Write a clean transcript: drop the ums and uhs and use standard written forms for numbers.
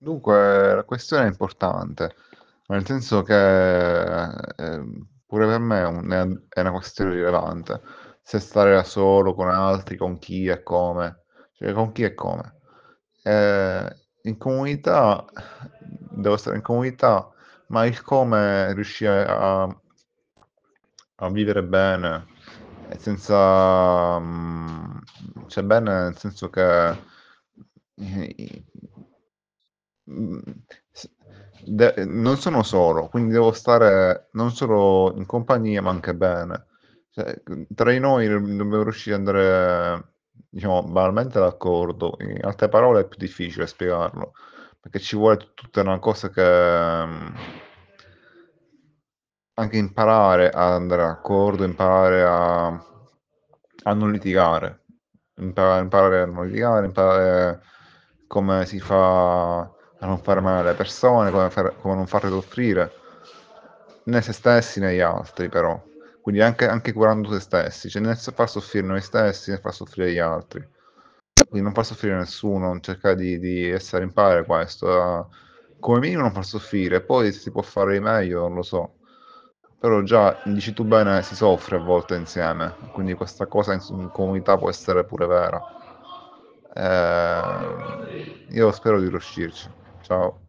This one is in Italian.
Dunque, la questione è importante, nel senso che pure per me è una questione rilevante. Se stare da solo, con altri, con chi e come. Cioè, con chi e come. Ehm, In comunità devo stare in comunità, ma il come riuscire a vivere bene e senza cioè bene nel senso che i Mhmm, s non sono solo, quindi devo stare non solo in compagnia, ma anche bene. Cioè, tra di noi dobbiamo riuscire ad andare, diciamo, banalmente d'accordo. In altre parole è più difficile spiegarlo, perché ci vuole tutta una cosa che anche imparare ad andare d'accordo, imparare a non litigare, imparare a non litigare, imparare come si fa a non fare male alle persone, come non farle soffrire, né se stessi né gli altri però. Quindi anche curando se stessi, cioè né far soffrire noi stessi, né far soffrire gli altri. Quindi non far soffrire nessuno, cercare di essere in pari a questo, come minimo non far soffrire, poi se si può fare di meglio non lo so. Però già, dici tu bene, si soffre a volte insieme, quindi questa cosa in comunità può essere pure vera. Io spero di riuscirci. Ciao.